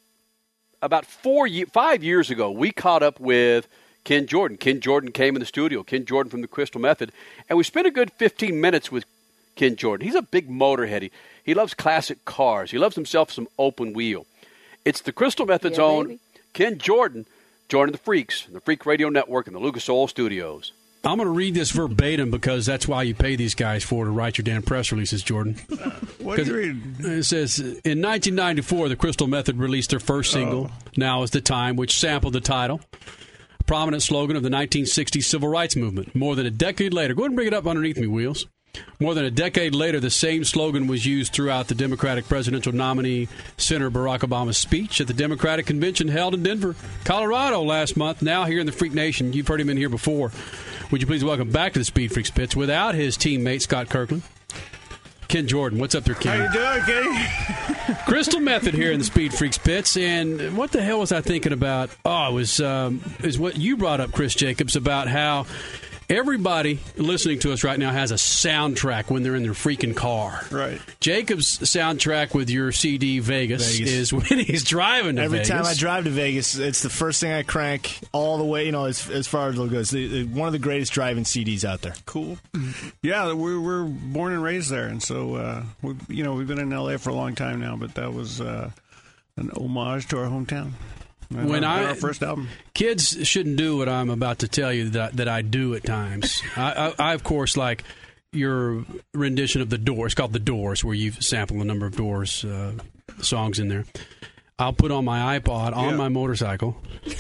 about four, five years ago, we caught up with Ken Jordan. Ken Jordan came in the studio, Ken Jordan from the Crystal Method, and we spent a good fifteen minutes with Ken Jordan. He's a big motorhead. He, he loves classic cars. He loves himself some open wheel. It's the Crystal Method's yeah, own baby. Ken Jordan joining the Freaks, the Freak Radio Network, and the Lucas Oil Studios. I'm going to read this verbatim because that's why you pay these guys for to write your damn press releases, Jordan. Uh, what did you read? It says, in nineteen ninety-four, the Crystal Method released their first single, oh. Now is the Time, which sampled the title, a prominent slogan of the nineteen sixties civil rights movement. More than a decade later, go ahead and bring it up underneath me, Wheels. More than a decade later, the same slogan was used throughout the Democratic presidential nominee, Senator Barack Obama's speech at the Democratic convention held in Denver, Colorado last month. Now here in the Freak Nation, you've heard him in here before. Would you please welcome back to the Speed Freaks pits without his teammate, Scott Kirkland, Ken Jordan. What's up there, Ken? How you doing, Kenny? Crystal Method here in the Speed Freaks pits. And what the hell was I thinking about? Oh, it was um, is what you brought up, Chris Jacobs, about how everybody listening to us right now has a soundtrack when they're in their freaking car. Right. Jacob's soundtrack with your C D Vegas, Vegas. is when he's driving to Every Vegas. time I drive to Vegas, it's the first thing I crank all the way, you know, as, as far as it goes. The, the, one of the greatest driving C Ds out there. Cool. Yeah, we're, we're born and raised there, and so, uh, we, you know, we've been in L A for a long time now, but that was uh, an homage to our hometown. When our, I our first album, kids shouldn't do what I'm about to tell you that that I do at times. I, I, I of course like your rendition of The Doors. It's called The Doors, where you've sampled a number of Doors uh, songs in there. I'll put on my iPod on Yeah. my motorcycle.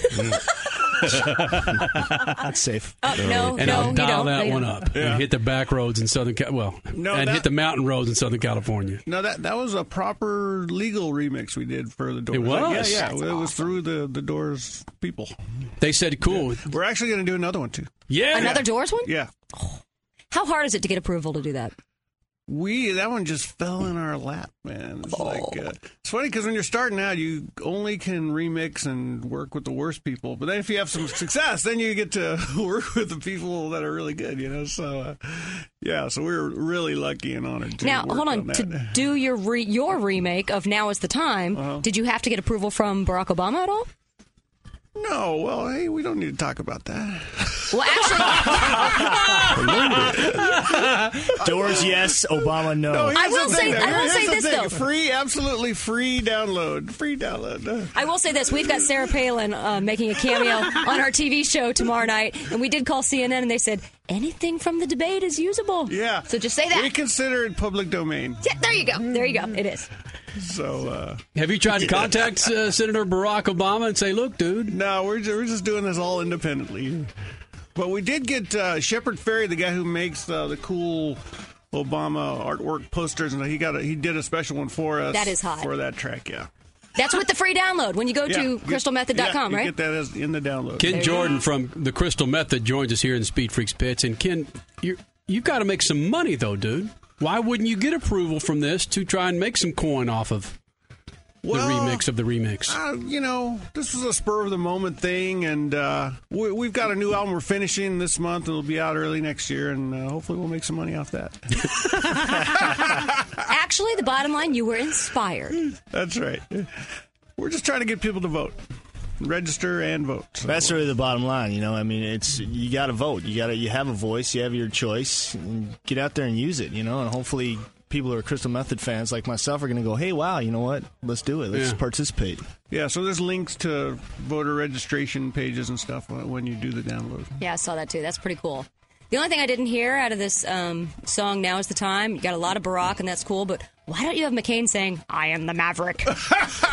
That's safe. Uh, no, and no, I'll you dial don't. that No, you one don't. up Yeah. and hit the back roads in Southern Cal- well, No, and that- hit the mountain roads in Southern California. no, that that was a proper legal remix we did for the Doors. It was? yeah, yeah. That's it was through the the Doors people. They said, "Cool, We're actually going to do another one too. yeah." Another Doors one? Yeah, How hard is it to get approval to do that? we that one just fell in our lap, man. It's like uh, it's funny because when you're starting out, you only can remix and work with the worst people. But then if you have some success, then you get to work with the people that are really good. You know, so uh, yeah, so we were really lucky and honored. To Now, work hold on. on that. To do your re- your remake of Now Is the Time, Uh-huh. did you have to get approval from Barack Obama at all? No, well, hey, we don't need to talk about that. Well, actually, Doors, yes. Obama, no. No, here's I will the say- thing, though. I will Here's say the this, thing. though. Free, absolutely free download. Free download. I will say this. We've got Sarah Palin uh, making a cameo on our T V show tomorrow night, and we did call C N N, and they said, anything from the debate is usable. Yeah. So just say that. We consider it public domain. Yeah, there you go. There you go. It is. So, uh, Have you tried to contact uh, Senator Barack Obama and say, "Look, dude"? no, we're just, we're just doing this all independently. But we did get uh, Shepard Fairey, the guy who makes uh, the cool Obama artwork posters, and he got a, he did a special one for us. That is hot. For that track, yeah. That's with the free download when you go Yeah, to get- crystal method dot com, yeah, right? You get that as in the download. Ken Jordan from the Crystal Method joins us here in the Speed Freaks pits. And Ken, you you've got to make some money though, dude. Why wouldn't you get approval from this to try and make some coin off of Well, the remix of the remix? Uh, you know, this was a spur of the moment thing, and uh, we, we've got a new album we're finishing this month. It'll be out early next year, and uh, hopefully we'll make some money off that. Actually, the bottom line, you were inspired. That's right. We're just trying to get people to vote, register, and vote. So. That's really the bottom line, you know. I mean, it's you got to vote. You got to you have a voice. You have your choice. And get out there and use it, you know. And hopefully, people who are Crystal Method fans like myself are going to go, "Hey, wow, you know what? Let's do it. Let's Yeah. participate." Yeah, so there's links to voter registration pages and stuff when you do the download. Yeah, I saw that too. That's pretty cool. The only thing I didn't hear out of this um, song, Now Is the Time, you got a lot of Barack, and that's cool, but why don't you have McCain saying, I am the Maverick? Or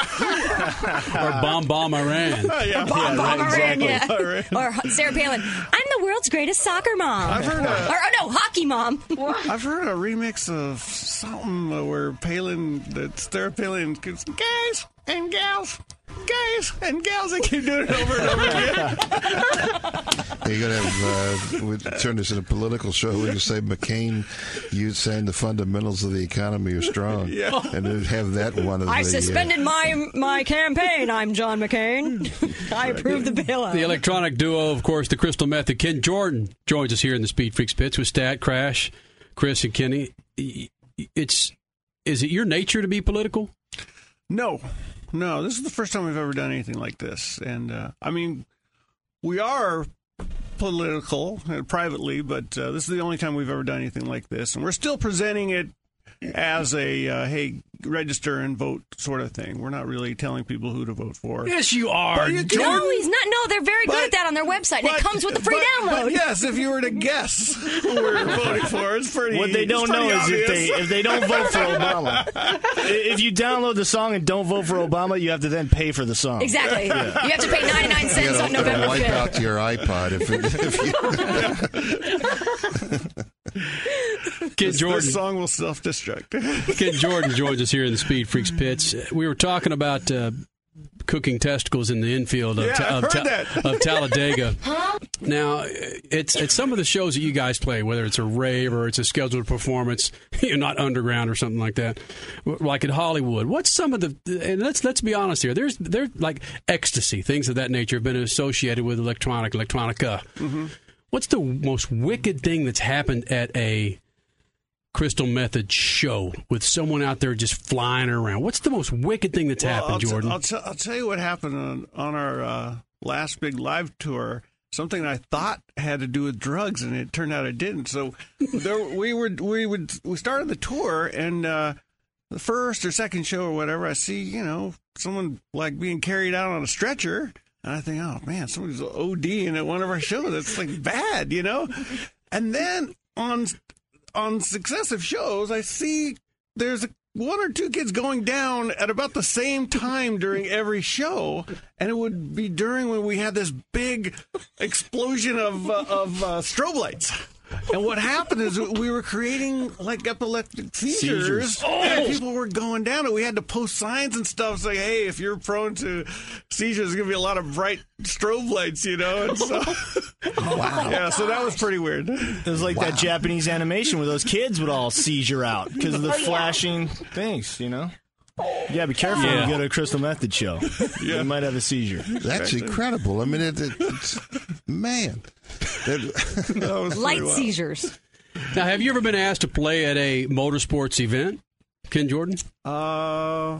Bomb Bomb Iran. Or Bomb Bomb Iran, yeah. Or Sarah Palin, I'm the world's greatest soccer mom. I've heard a- Or, oh, no, hockey mom. I've heard a remix of something uh, where Palin, that Sarah Palin, goes, guys and gals, guys and gals, they keep doing it over and over again. You're going to have, uh, we turn this into a political show. We just say McCain, you saying the fundamentals of the economy are strong. Yeah. And then have that one of I the. suspended uh, my my campaign. I'm John McCain. I approve the bailout. The electronic duo, of course, the Crystal Method. Ken Jordan joins us here in the Speed Freaks pits with Stat, Crash, Chris, and Kenny. It's is it your nature to be political? No, no. This is the first time we've ever done anything like this, and uh, I mean, we are political uh, privately, but uh, this is the only time we've ever done anything like this, and we're still presenting it as a uh, hey, register and vote sort of thing. We're not really telling people who to vote for. Yes, you are. But you can- No, he's not. No, they're very But- good at that on their website. And it comes with the free but- download. But yes, if you were to guess who we're voting for, it's pretty. What they don't it's pretty know is if obvious. they if they don't vote for Obama, if you download the song and don't vote for Obama, you have to then pay for the song. Exactly. You have to pay ninety-nine You cents gotta, on November wipe fifth. out your iPod if, it, if you. Ken This, Jordan. this song will self-destruct. Ken Jordan joins us here in the Speed Freaks pits. We were talking about uh, cooking testicles in the infield of, Yeah, Ta- I've of, heard Ta- that. of Talladega. Now, it's it's some of the shows that you guys play, whether it's a rave or it's a scheduled performance, you know, not underground or something like that, like at Hollywood. What's some of the? And let's let's be honest here. There's there's like ecstasy, things of that nature have been associated with electronic, electronica. Mm-hmm. What's the most wicked thing that's happened at a Crystal Method show with someone out there just flying around? What's the most wicked thing that's Well, happened, I'll t- Jordan? I'll, t- I'll tell you what happened on, on our uh, last big live tour. Something I thought had to do with drugs, and it turned out it didn't. So there, we were we would we started the tour, and uh, the first or second show or whatever, I see you know someone like being carried out on a stretcher, and I think, oh man, somebody's ODing at one of our shows. That's like bad, you know. And then on on successive shows, I see there's a, one or two kids going down at about the same time during every show, and it would be during when we had this big explosion of uh, of uh, strobe lights. And what happened is we were creating like epileptic seizures, Seizures. and Oh! people were going down, and we had to post signs and stuff saying, "Hey, if you're prone to seizures, there's going to be a lot of bright strobe lights," you know. And so, Wow. yeah, so that was pretty weird. It was like that Japanese animation where those kids would all seizure out because of the flashing things, you know? You gotta be careful when Yeah. you go to a Crystal Method show. You might have a seizure. That's incredible. I mean, it, it, it's man. That- Light seizures. Now, have you ever been asked to play at a motorsports event, Ken Jordan? Uh,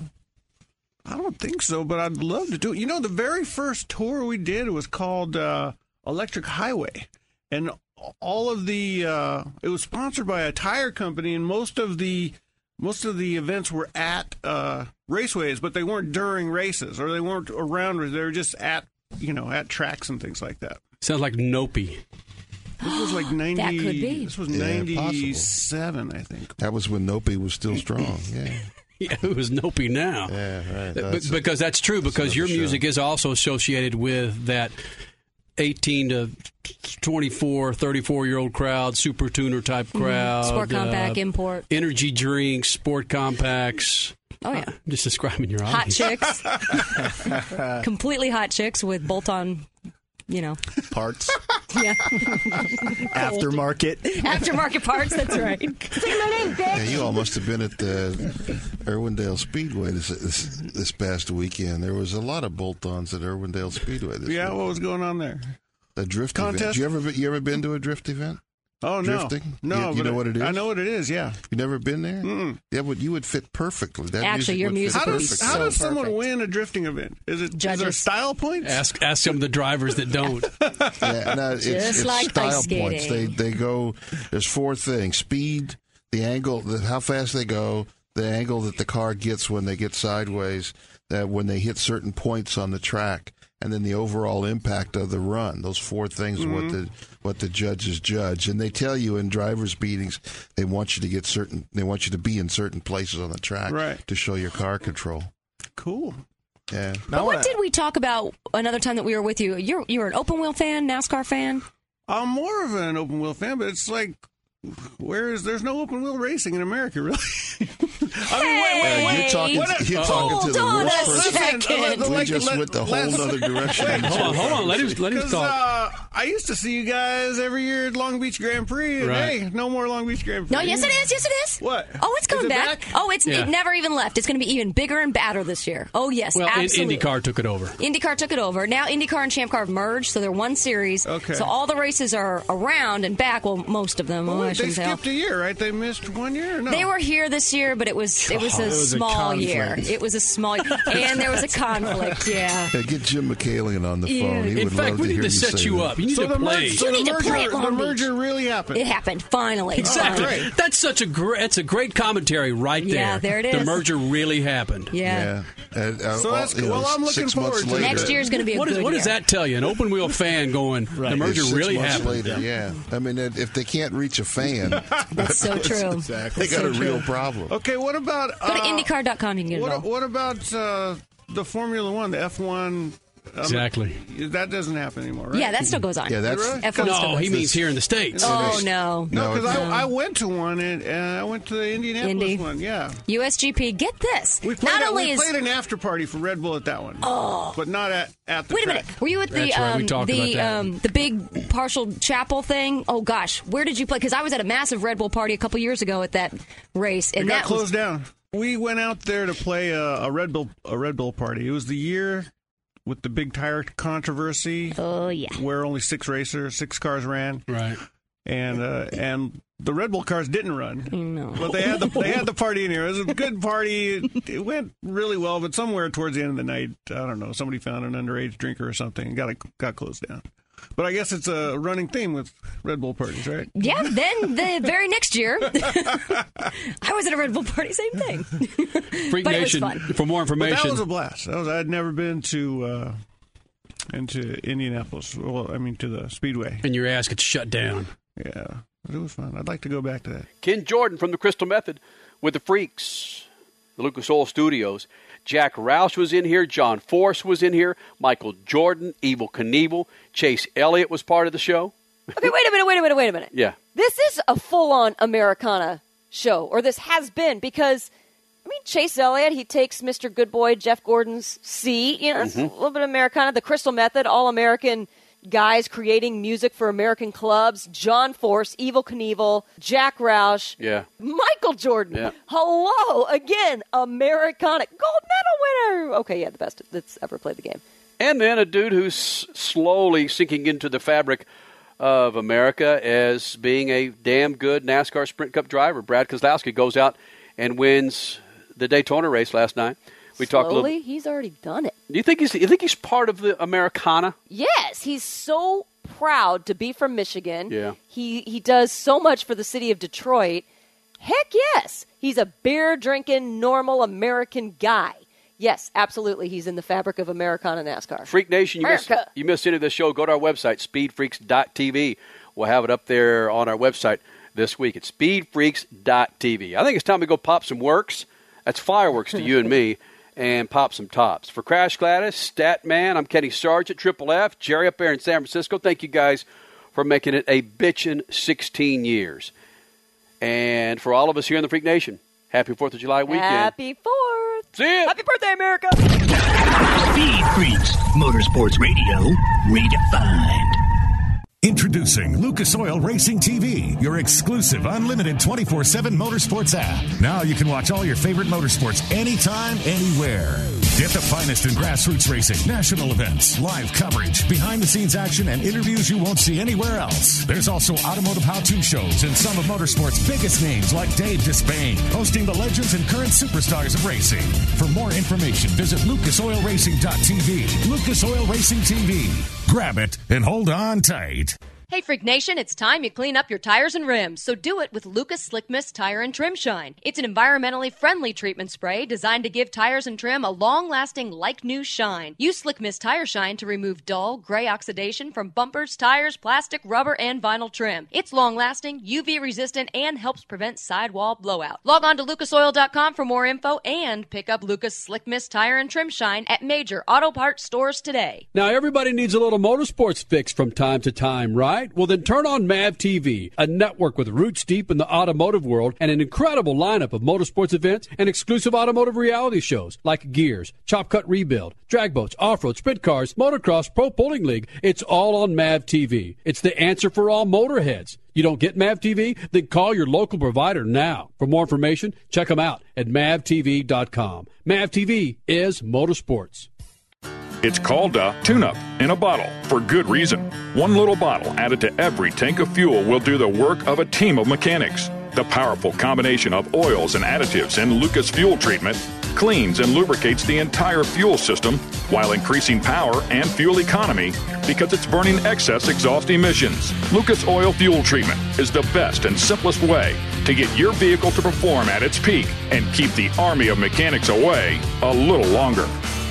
I don't think so, but I'd love to do it. You know, the very first tour we did was called uh, Electric Highway, and all of the uh, it was sponsored by a tire company, and most of the most of the events were at uh, raceways, but they weren't during races or they weren't around. They were just at you know at tracks and things like that. Sounds like Nope. This was like ninety. That could be. This was Yeah, ninety-seven, I think. That was when Nope was still strong. Yeah. Yeah, who is Nope now? Yeah, right. But- That's- because that's true, because your another show. music is also associated with that eighteen to twenty-four, thirty-four-year-old crowd, super tuner type crowd. Sport compact, uh, import. Energy drinks, sport compacts. Oh, yeah. I'm just describing your Hot audience. chicks. Completely hot chicks with bolt-on, you know. Parts. Yeah. Aftermarket. Aftermarket parts, that's right. Say my name, bitch. Yeah, you all must have been at the Irwindale Speedway this, this this past weekend. There was a lot of bolt-ons at Irwindale Speedway this Yeah, week. what was going on there? A drift Contest? event. You ever you ever been to a drift event? Oh, no. Drifting? No, You, you but know what it is? I know what it is, yeah. You never been there? Mm-mm. Yeah, but you would fit perfectly. That Actually, your would fit music How would be perfectly. does, how so does someone perfect. win a drifting event? Is it is there Judges. style points? Ask ask some of the drivers that don't. Yeah, no, it's, Just it's like style ice points. They skating. they go. There's four things: speed, the angle, the, how fast they go, the angle that the car gets when they get sideways, that when they hit certain points on the track, and then the overall impact of the run. Those four things Mm-hmm. are what the what the judges judge, and they tell you in drivers' meetings they want you to get certain. They want you to be in certain places on the track Right. to show your car control. Cool. Yeah. But what did we talk about another time that we were with you? You're you're an open wheel fan, NASCAR fan? I'm more of an open wheel fan, but it's like, where is there's no open wheel racing in America, really? I mean, wait, wait, Uh, wait. you're talking, What- you're Hold talking to the on worst a person. second. We Like, just let- went the whole let's- other direction. Wait, Hold on, hold on. Let him let him 'Cause, talk. Uh, I used to see you guys every year at Long Beach Grand Prix. And Right. hey, no more Long Beach Grand Prix. No, yes it is, yes it is. What? Oh, it's coming Is it back. back? Oh, it's Yeah. it never even left. It's going to be even bigger and badder this year. Oh, yes, Well, in- absolutely. IndyCar took it over. IndyCar took it over. Now IndyCar and Champ Car have merged, so they're one series. Okay. So all the races are around and back. Well, most of them. Well, oh, I wait, they shouldn't say all. skipped a year, right? They missed one year. Or no, They were here this year, but it was it was a It was a small conflict. year. It was a small, and there was a conflict. Yeah. Yeah, get Jim McCallion on the Yeah. phone. He In would fact, love we to need hear to set say you that. up. You need So to the play. merge- so You the need to play merger, at Long the Beach. merger really happened. It happened finally. Exactly. Finally. That's such a great. That's a great commentary right there. Yeah, there it The is. merger really happened. Yeah. Yeah. And, uh, So that's- you know, well, I'm looking six forward months to it. later, Next year's going to be a What, good is, what does year. that tell you? An open wheel fan going, the merger It's six really months happened. later, yeah. I mean, if if they can't reach a fan, That's so true. they got So a real true. problem. Okay, what about Go to uh, IndyCar dot com. You can get it all. What, what about uh, the Formula One, the F one? Um, Exactly. That doesn't happen anymore, right? Yeah, that still goes on. Yeah, that's Really? F one still No, goes he on. means here in the States. Oh no. No, because No, I, I went to one and uh, I went to the Indianapolis Indy. one. Yeah, U S G P. Get this. we played, Not a, only we is played an after party for Red Bull at that one. Oh. but not at at the wait a track. minute. Were you at the That's right, we um, talked about the that. um, the big partial chapel thing? Oh gosh, where did you play? Because I was at a massive Red Bull party a couple years ago at that race, It and got that closed was down. We went out there to play a, a Red Bull a Red Bull party. It was the year with the big tire controversy. Oh yeah. Where only six racers, six cars ran, Right. and uh, and the Red Bull cars didn't run. No. But they had the they had the party in here. It was a good party. It, it went really well, but somewhere towards the end of the night, I don't know, somebody found an underage drinker or something and got it, got closed down. But I guess it's a running theme with Red Bull parties, right? Yeah, then the very next year, I was at a Red Bull party, same thing. Freak But it was Nation, fun. for more But information. that was a blast. That was, I'd never been to uh, into Indianapolis. Well, I mean to the Speedway. and your ass gets shut down. Yeah, but it was fun. I'd like to go back to that. Ken Jordan from the Crystal Method with the Freaks, the Lucas Oil Studios. Jack Roush was in here. John Force was in here. Michael Jordan, Evel Knievel. Chase Elliott was part of the show. Okay, wait a minute, wait a minute, wait a minute. Yeah. This is a full-on Americana show, or this has been, because, I mean, Chase Elliott, he takes Mister Good Boy, Jeff Gordon's seat. You know, it's Mhm. a little bit of Americana. The Crystal Method, all-American guys creating music for American clubs. John Force, Evel Knievel, Jack Roush, Yeah. Michael Jordan. Yeah. Hello, again, Americana. Gold medal winner. Okay, yeah, the best that's ever played the game. And then a dude who's slowly sinking into the fabric of America as being a damn good NASCAR Sprint Cup driver. Brad Keselowski goes out and wins the Daytona race last night. We talked a Slowly, little. he's already done it. Do you think he's? You think he's part of the Americana? Yes, he's so proud to be from Michigan. Yeah. He he does so much for the city of Detroit. Heck yes. He's a beer drinking, normal American guy. Yes, absolutely. He's in the fabric of Americana NASCAR. Freak Nation, you missed, America. you missed any of this show, go to our website, speed freaks dot t v. We'll have it up there on our website this week. It's speed freaks dot t v. I think it's time to go pop some works. That's fireworks to you and me. And pop some tops. For Crash Gladys, Statman, I'm Kenny Sargent, Triple F, Jerry up there in San Francisco. Thank you guys for making it a bitchin' sixteen years. And for all of us here in the Freak Nation, happy fourth of July weekend. Happy fourth. See ya. Happy birthday, America. Speed Freaks, Motorsports Radio, redefined. Introducing Lucas Oil Racing T V, your exclusive unlimited twenty-four seven motorsports app. Now you can watch all your favorite motorsports anytime, anywhere. Get the finest in grassroots racing, national events, live coverage, behind-the-scenes action, and interviews you won't see anywhere else. There's also automotive how-to shows and some of motorsports' biggest names like Dave Despain, hosting the legends and current superstars of racing. For more information, visit lucas oil racing dot t v. Lucas Oil Racing T V. Grab it and hold on tight. Hey, Freak Nation, it's time you clean up your tires and rims, so do it with Lucas Slick Mist Tire and Trim Shine. It's an environmentally friendly treatment spray designed to give tires and trim a long-lasting, like-new shine. Use Slick Mist Tire Shine to remove dull, gray oxidation from bumpers, tires, plastic, rubber, and vinyl trim. It's long-lasting, U V-resistant, and helps prevent sidewall blowout. Log on to lucas oil dot com for more info and pick up Lucas Slick Mist Tire and Trim Shine at major auto parts stores today. Now, everybody needs a little motorsports fix from time to time, right? Well, then turn on M A V T V, a network with roots deep in the automotive world and an incredible lineup of motorsports events and exclusive automotive reality shows like Gears, Chop Cut Rebuild, drag boats, off-road, sprint cars, motocross, pro bowling league. It's all on M A V T V. It's the answer for all motorheads. You don't get M A V T V? Then call your local provider now. For more information, check them out at M A V T V dot com. M A V T V is motorsports. It's called a tune-up in a bottle for good reason. One little bottle added to every tank of fuel will do the work of a team of mechanics. The powerful combination of oils and additives in Lucas Fuel Treatment cleans and lubricates the entire fuel system while increasing power and fuel economy because it's burning excess exhaust emissions. Lucas Oil Fuel Treatment is the best and simplest way to get your vehicle to perform at its peak and keep the army of mechanics away a little longer.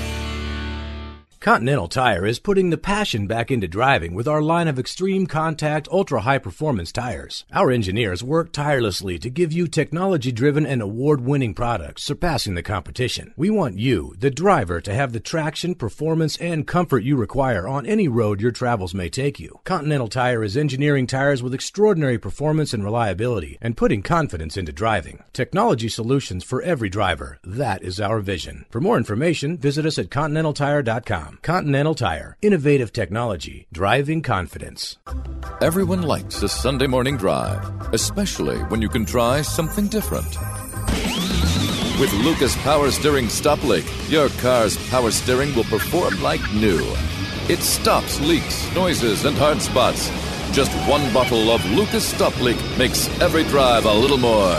Continental Tire is putting the passion back into driving with our line of extreme contact, ultra-high performance tires. Our engineers work tirelessly to give you technology-driven and award-winning products, surpassing the competition. We want you, the driver, to have the traction, performance, and comfort you require on any road your travels may take you. Continental Tire is engineering tires with extraordinary performance and reliability and putting confidence into driving. Technology solutions for every driver. That is our vision. For more information, visit us at continental tire dot com. Continental Tire. Innovative technology. Driving confidence. Everyone likes a Sunday morning drive, especially when you can try something different. With Lucas Power Steering Stop Leak, your car's power steering will perform like new. It stops leaks, noises, and hard spots. Just one bottle of Lucas Stop Leak makes every drive a little more,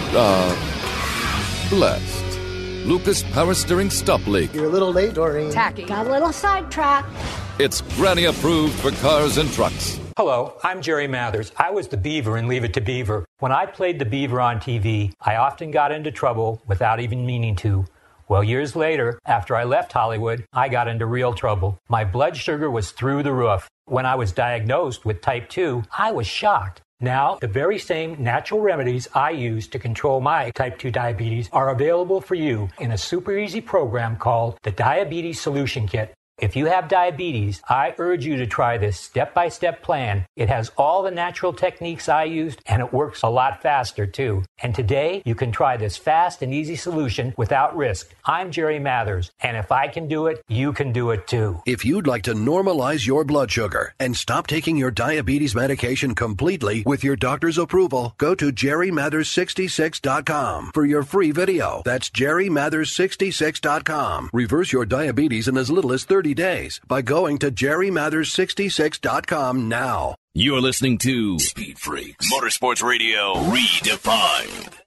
uh, blessed. Lucas Power Steering Stop Leak. You're a little late, Doreen. Tacky. Got a little sidetracked. It's granny approved for cars and trucks. Hello, I'm Jerry Mathers. I was the Beaver in Leave It to Beaver. When I played the Beaver on T V, I often got into trouble without even meaning to. Well, years later, after I left Hollywood, I got into real trouble. My blood sugar was through the roof. When I was diagnosed with type two, I was shocked. Now, the very same natural remedies I use to control my type two diabetes are available for you in a super easy program called the Diabetes Solution Kit. If you have diabetes, I urge you to try this step-by-step plan. It has all the natural techniques I used, and it works a lot faster, too. And today, you can try this fast and easy solution without risk. I'm Jerry Mathers, and if I can do it, you can do it, too. If you'd like to normalize your blood sugar and stop taking your diabetes medication completely with your doctor's approval, go to jerry mathers sixty-six dot com for your free video. That's jerry mathers sixty-six dot com. Reverse your diabetes in as little as thirty days by going to jerry mathers sixty-six dot com now. You're listening to Speed Freaks Motorsports Radio Redefined.